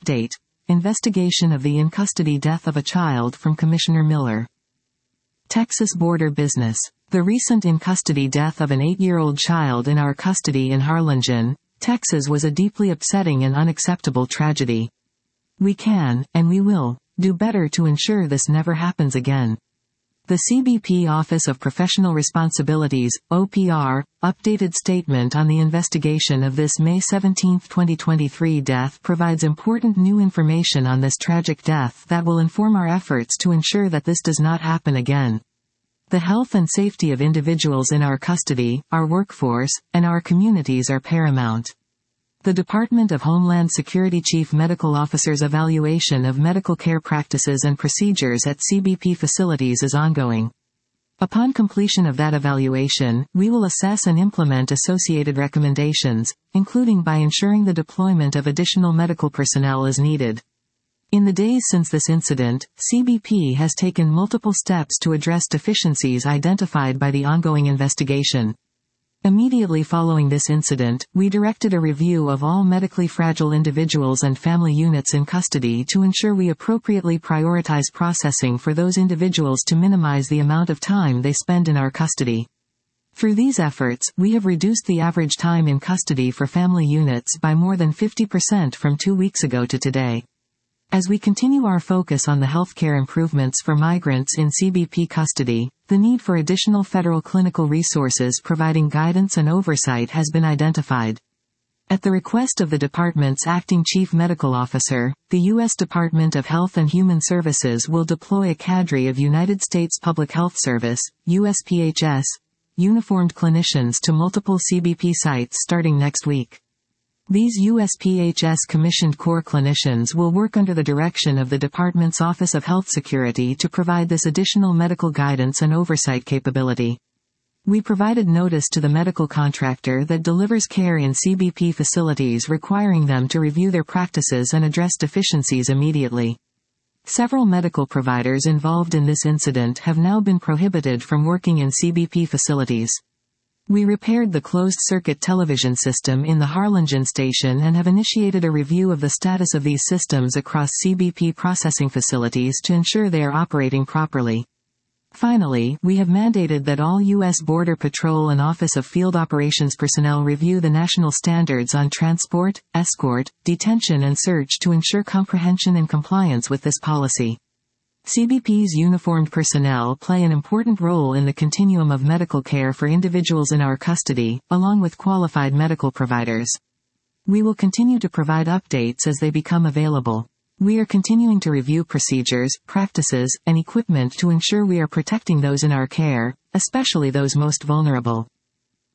Update: Investigation of the in-custody death of a child from Commissioner Miller. Texas Border Business. The recent in-custody death of an 8-year-old child in our custody in Harlingen, Texas was a deeply upsetting and unacceptable tragedy. We can, and we will, do better to ensure this never happens again. The CBP Office of Professional Responsibilities, OPR, updated statement on the investigation of this May 17, 2023 death provides important new information on this tragic death that will inform our efforts to ensure that this does not happen again. The health and safety of individuals in our custody, our workforce, and our communities are paramount. The Department of Homeland Security Chief Medical Officer's evaluation of medical care practices and procedures at CBP facilities is ongoing. Upon completion of that evaluation, we will assess and implement associated recommendations, including by ensuring the deployment of additional medical personnel as needed. In the days since this incident, CBP has taken multiple steps to address deficiencies identified by the ongoing investigation. Immediately following this incident, we directed a review of all medically fragile individuals and family units in custody to ensure we appropriately prioritize processing for those individuals to minimize the amount of time they spend in our custody. Through these efforts, we have reduced the average time in custody for family units by more than 50% from 2 weeks ago to today. As we continue our focus on the healthcare improvements for migrants in CBP custody, the need for additional federal clinical resources providing guidance and oversight has been identified. At the request of the department's acting chief medical officer, the U.S. Department of Health and Human Services will deploy a cadre of United States Public Health Service, USPHS, uniformed clinicians to multiple CBP sites starting next week. These USPHS-commissioned Corps clinicians will work under the direction of the Department's Office of Health Security to provide this additional medical guidance and oversight capability. We provided notice to the medical contractor that delivers care in CBP facilities requiring them to review their practices and address deficiencies immediately. Several medical providers involved in this incident have now been prohibited from working in CBP facilities. We repaired the closed-circuit television system in the Harlingen station and have initiated a review of the status of these systems across CBP processing facilities to ensure they are operating properly. Finally, we have mandated that all U.S. Border Patrol and Office of Field Operations personnel review the national standards on transport, escort, detention and search to ensure comprehension and compliance with this policy. CBP's uniformed personnel play an important role in the continuum of medical care for individuals in our custody, along with qualified medical providers. We will continue to provide updates as they become available. We are continuing to review procedures, practices, and equipment to ensure we are protecting those in our care, especially those most vulnerable.